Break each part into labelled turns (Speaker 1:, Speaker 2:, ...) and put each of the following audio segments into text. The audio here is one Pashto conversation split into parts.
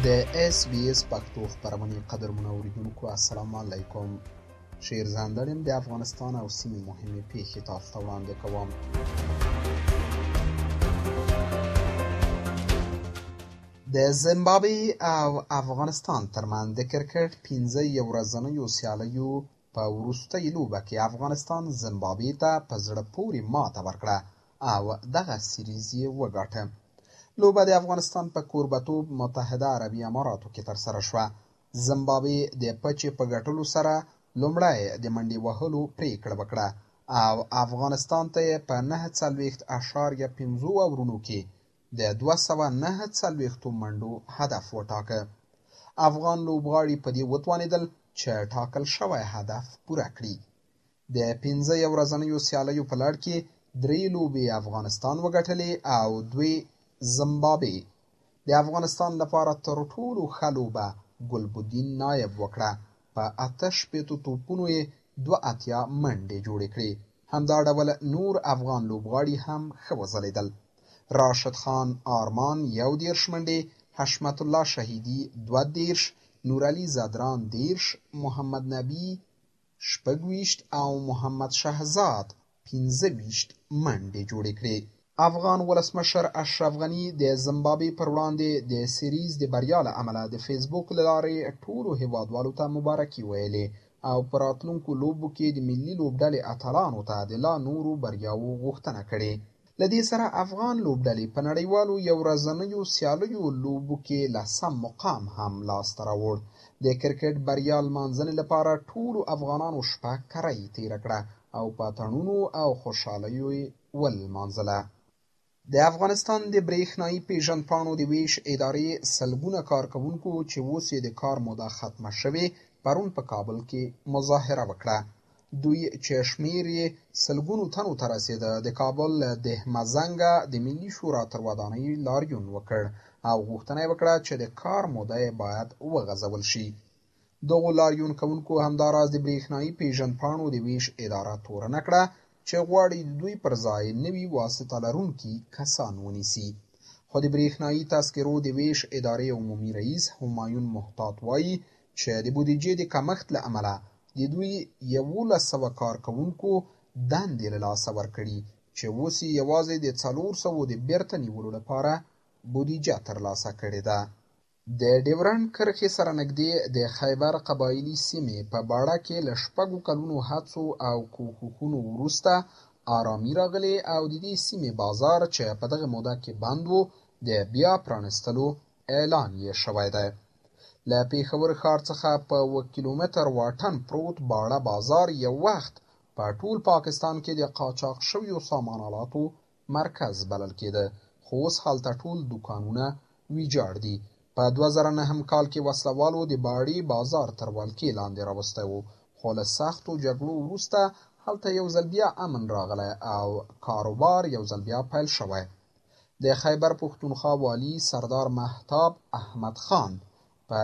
Speaker 1: د SBS پښتو خبرونه قدرمن اوریدونکو السلام علیکم. شیر زندړم د افغانستان او سیمې مهمه پیښې تاسو ته وړاندې کوم. د زیمبابوې او افغانستان ترمنځ د کرکټ 15 ورځنیو سیالیو په وروستۍ لوبه کې افغانستان زیمبابوې ته په زړه پورې ماته ورکړه او دغه سیریز یې وګاټه. لوبه د افغانستان په کوربتوب متحده عربي اماراتو کې ترسره شوه. زیمبابوې د پچې په ګټلو سره لومړی د منډې وهلو پریکړه وکړه او افغانستان ته یې په 9.50 اورونو کې د 249 منډو هدف وټاکه. افغان لوبغاړي په دې وتوانېدل چې ټاکل شوی هدف پوره کړي. د 15 ورځنیو سیالیو په لړ کې 3 لوبې افغانستان وګټلې او 2 زیمبابوې. د افغانستان لپاره تر ټولو ښه لوبه ګلبدین نایب وکړه. په 8 توپونو یې 82 منډې جوړې کړې. همدا ډول نور افغان لوبغاړي هم ښه وځلیدل. راشد خان آرمان 11 منډې، حشمت الله شهیدي 32، نورعلي زدران 10، محمد نبی 26 او محمد شهزاد 15 منډې جوړې کړې. افغان ولسمشر اشرف غني د زیمبابوې پر وړاندې د سیریز د بریا له امله د فیسبوک له لارې ټولو هیوادوالو ته مبارکي ویلې او په راتلونکو لوبو کې د ملي لوبډلې اتلانو ته د لا نورو بریاوو غوښتنه کړې. له دې سره افغان لوبډلې په نړیوالو یو ورځنیو سیالیو لوبو کې 10 مقام هم لاسته راوړ. د کرکټ بریا لمانځنې لپاره ټولو افغانانو شپه کرۍ تېره کړه او په اتڼونو او خوشحالیو یې ولمانځله. د افغانستان د برېښنایي پیژندپاڼو د ویش ادارې سلګونه کارکوونکو چې اوس یې د کار موده ختمه شوې پرون په کابل کې مظاهره وکړه. دوی چې شمېر یې سلګونو تنو ته رسېده د کابل له دهمزنګه د ملي شورا تر ودانۍ لاریون وکړ او غوښتنه یې وکړه چې د کار موده یې باید وغځول شي. دغو لاریون کوونکو همداراز د برېښنایي پیژندپاڼو د ویش اداره تورنه کړه چې غواړي د دوی پر ځای نوي واسطه لرونکي کسان ونیسي. خو د برېښنایي تذکرو د ویش ادارې عمومي رئیس همایون محتاط وایي چې د بودیجې د کمښت له امله د دوی 1100 کارکوونکو دندې له لاسه ورکړي چې اوس یې یوازې د 400 د بیرته نیولو لپاره بودیجه ترلاسه کړې ده. د ډیورنډ کرښې سره نږدې د خیبر قبایلي سیمې په باړه کې له 6 کلونو هڅو او کوښښونو وروسته آرامي راغلې او د دې سیمې بازار چې په دغه موده کې بند و د بیا پرانستلو اعلان یې شوی دی. له پېښور ښار څخه په 1 کیلومتر واټن پروت باړه بازار یو وخت په ټول پاکستان کې د قاچاق شویو سامان آلاتو مرکز بلل کېده، خو اوس هلته ټول دوکانونه ویجاړ دي. په 2009 کال کې وسلوالو د باړې بازار تر ولکې لاندې راوستی و، خو له سختو جګړو وروسته هلته یو ځل بیا امن راغلی او کاروبار یو ځل بیا پیل شوی. د خیبر پښتونخوا والي سردار مهتاب احمد خان په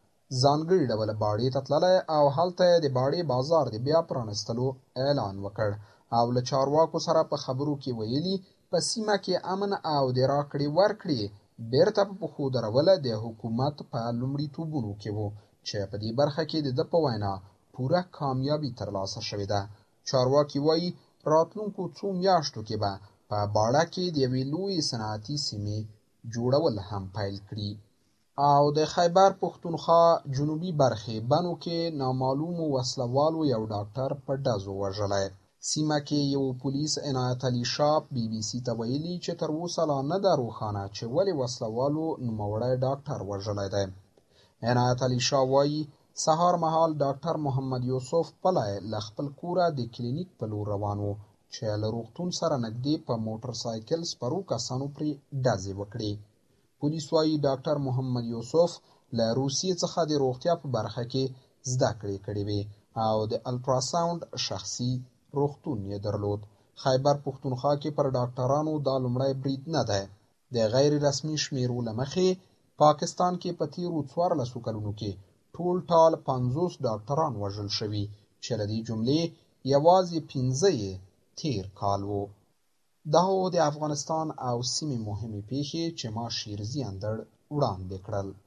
Speaker 1: ځانګړي ډول باړې ته تللی او هلته یې د باړې بازار د بیا پرانستلو اعلان وکړ او له چارواکو سره په خبرو کې ویلي په سیمه کې امن او د راکړې ورکړې بیرته په پښو درول د حکومت په لومړیتوبونو کې و چې په دې برخه کې د ده په وینا پوره کامیابي ترلاسه شوې ده. چارواکي وایي راتلونکو څو میاشتو کې به په باړه کې د یوې لویې صنعتي سیمې جوړول هم پیل کړي. او د خیبر پښتونخوا جنوبي برخې بنو کې نامعلومو وسلوالو یو ډاکټر په ډزو وژلی. سیمه کې یو پولیس عنایت علي شاه BBC ته ویلي چې تر اوسه لا نه ده روښانه چې ولې وسلوالو نوموړی ډاکټر وژلی دی. عنایت علي شاه وایي سهار مهال ډاکټر محمد یوسف پلی له خپل کوره د کلینیک په لور روان و چې له روغتون سره نږدې په موټر سایکل سپرو کسانو پرې ډزې وکړې. پولیس وایي ډاکټر محمد یوسف له روسیې څخه د روغتیا په برخه کې زده کړې کړې وې او د الټراساونډ شخصي روغتون یې درلود. خیبر پښتونخوا کې پر ډاکټرانو دا لومړی برید نه دی. د غیر رسمي شمیرو له مخې پاکستان کې په تیرو 14 کلونو کې ټول ټال 50 ډاکټران وژل شوي چې له دې جملې یوازې 15 یې تیر کال و. دا و د افغانستان او سیمې مهمې پیښې چې ما شیرزي اندړ وړاندې کړل.